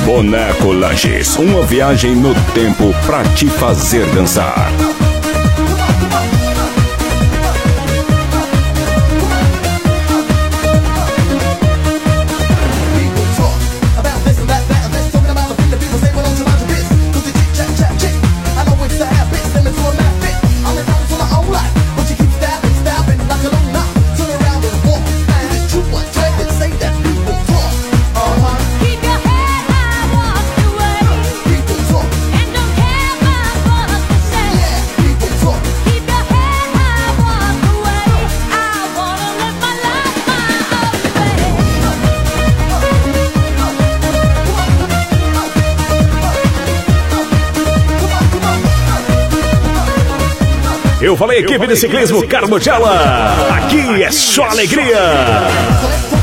Boneco Lanches, uma viagem no tempo pra te fazer dançar. Eu falei equipe de ciclismo Carmogela. Aqui é só alegria.